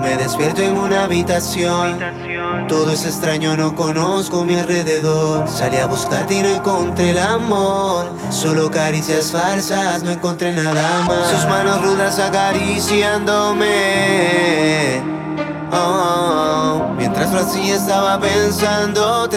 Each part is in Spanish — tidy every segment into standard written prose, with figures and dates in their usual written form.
Me despierto en una habitación, todo es extraño, no conozco mi alrededor. Salí a buscarte y no encontré el amor, solo caricias falsas, no encontré nada más. Sus manos rudas acariciándome, mientras lo hacía estaba pensándote.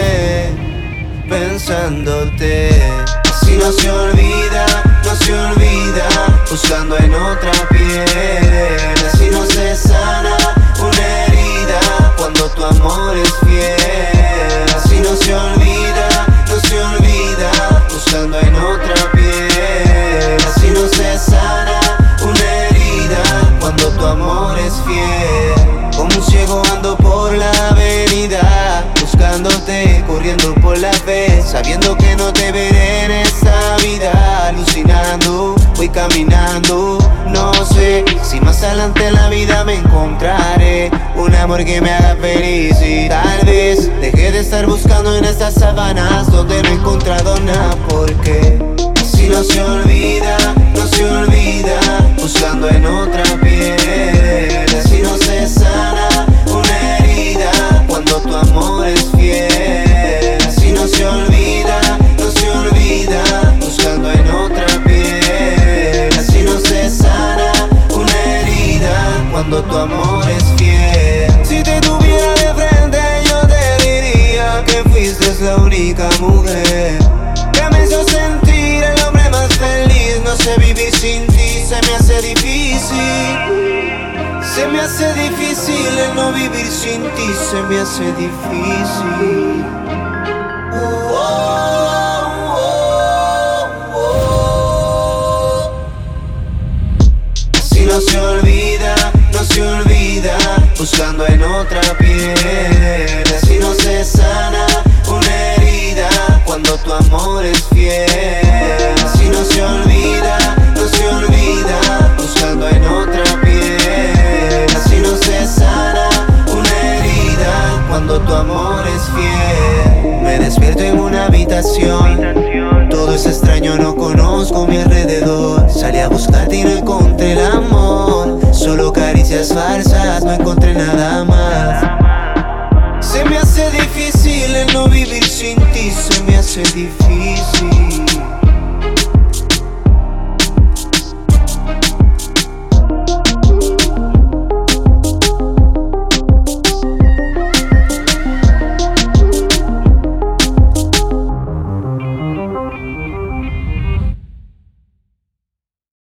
Así no se olvida, buscando en otra piel. Así no se sana una herida cuando tu amor es fiel. Así no se olvida, buscando en otra piel. Así no se sana una herida cuando tu amor es fiel. Como un ciego ando por la avenida, buscándote, corriendo por la fe, sabiendo que no te veré en esta vida. Alucinando, voy caminando, no sé si más adelante en la vida me encontraré un amor que me haga feliz. Y tal vez deje de estar buscando en estas sabanas donde no he encontrado nada, porque así no se olvida, buscando en otra piel. Así no se sana una herida cuando tu amor es fiel. Así no se olvida, buscando en otra piel. Así no se sana una herida cuando tu amor es fiel. Si te tuviera de frente yo te diría que fuiste la única mujer que me hizo sentir el hombre más feliz. No sé vivir sin ti, se me hace difícil. Se me hace difícil el no vivir sin ti, se me hace difícil. Así no se olvida, buscando en otra piel. Así no se sana una herida cuando tu amor es fiel. Así no se olvida, buscando en otra piel. Así no se sana una herida cuando tu amor es fiel. Me despierto en una habitación, todo es extraño, no conozco mi alrededor. Salí a buscarte y no encontré el amor, solo caricias falsas, no encontré nada más. Se me hace difícil el no vivir sin ti, se me hace difícil.